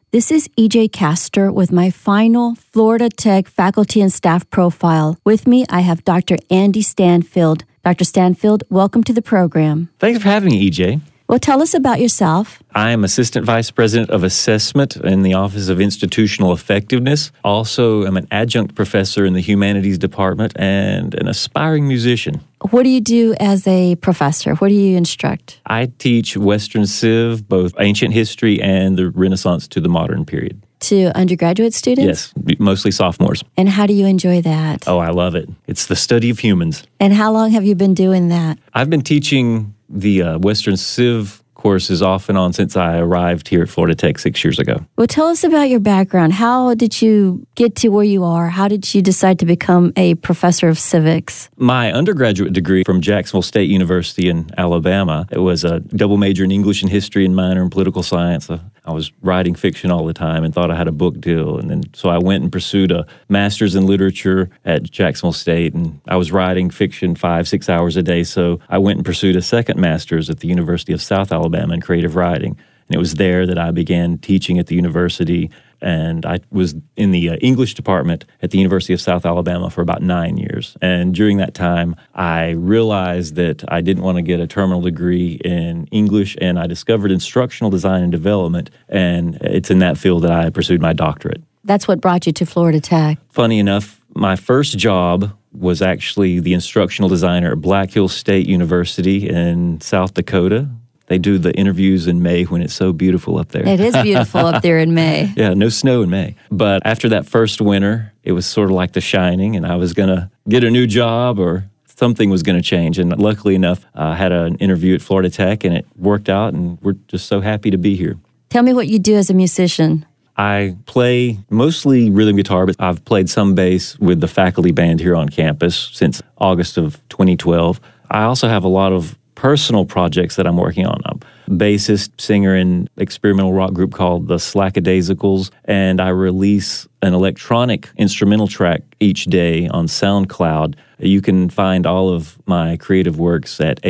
This is EJ Castor with my final Florida Tech faculty and staff profile. With me, I have Dr. Andy Stanfield. Dr. Stanfield, welcome to the program. Thanks for having me, EJ. Well, tell us about yourself. I am Assistant Vice President of Assessment in the Office of Institutional Effectiveness. Also, I'm an adjunct professor in the Humanities Department and an aspiring musician. What do you do as a professor? What do you instruct? I teach Western Civ, both ancient history and the Renaissance to the modern period. To undergraduate students? Yes, mostly sophomores. And how do you enjoy that? Oh, I love it. It's the study of humans. And how long have you been doing that? I've been teaching the Western Civ courses off and on since I arrived here at Florida Tech 6 years ago. Well, tell us about your background. How did you get to where you are? How did you decide to become a professor of civics? My undergraduate degree from Jacksonville State University in Alabama, it was a double major in English and history and minor in political science. I was writing fiction all the time and thought I had a book deal. And then so I went and pursued a master's in literature at Jacksonville State. And I was writing fiction 5-6 hours a day. So I went and pursued a second master's at the University of South Alabama in creative writing. And it was there that I began teaching at the university. And I was in the English department at the University of South Alabama for about 9 years. And during that time, I realized that I didn't want to get a terminal degree in English, and I discovered instructional design and development, and it's in that field that I pursued my doctorate. That's what brought you to Florida Tech. Funny enough, my first job was actually the instructional designer at Black Hills State University in South Dakota. They do the interviews in May when it's so beautiful up there. It is beautiful up there in May. Yeah, no snow in May. But after that first winter, it was sort of like The Shining, and I was going to get a new job or something was going to change. And luckily enough, I had an interview at Florida Tech, and it worked out, and we're just so happy to be here. Tell me what you do as a musician. I play mostly rhythm guitar, but I've played some bass with the faculty band here on campus since August of 2012. I also have a lot of personal projects that I'm working on. I'm a bassist, singer in experimental rock group called the Slackadaisicals, and I release an electronic instrumental track each day on SoundCloud. You can find all of my creative works at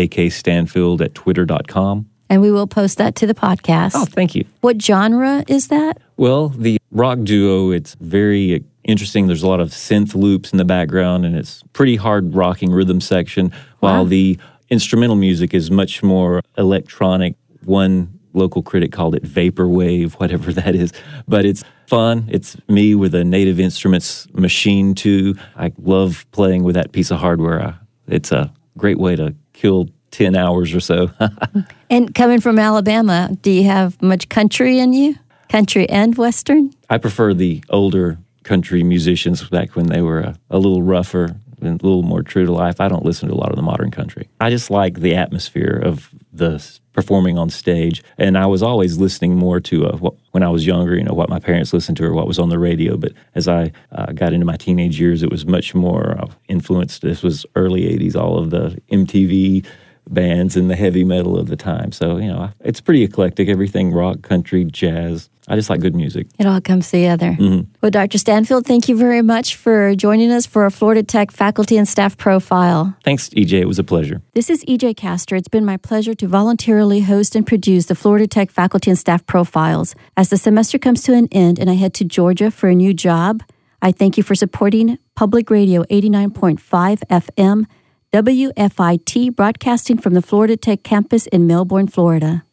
akstanfield@twitter.com. And we will post that to the podcast. Oh, thank you. What genre is that? Well, the rock duo, it's very interesting. There's a lot of synth loops in the background, and it's pretty hard rocking rhythm section, while the instrumental music is much more electronic. One local critic called it vaporwave, whatever that is. But it's fun. It's me with a Native Instruments machine, too. I love playing with that piece of hardware. It's a great way to kill 10 hours or so. And coming from Alabama, do you have much country in you? Country and Western? I prefer the older country musicians back when they were a little rougher and a little more true to life. I don't listen to a lot of the modern country. I just like the atmosphere of the performing on stage. And I was always listening more to when I was younger, what my parents listened to or what was on the radio. But as I got into my teenage years, it was much more influenced. This was early 80s, all of the MTV bands and the heavy metal of the time. So, it's pretty eclectic, everything rock, country, jazz. I just like good music. It all comes together. Mm-hmm. Well, Dr. Stanfield, thank you very much for joining us for our Florida Tech faculty and staff profile. Thanks, EJ. It was a pleasure. This is EJ Castor. It's been my pleasure to voluntarily host and produce the Florida Tech faculty and staff profiles. As the semester comes to an end and I head to Georgia for a new job, I thank you for supporting Public Radio 89.5 FM, WFIT, broadcasting from the Florida Tech campus in Melbourne, Florida.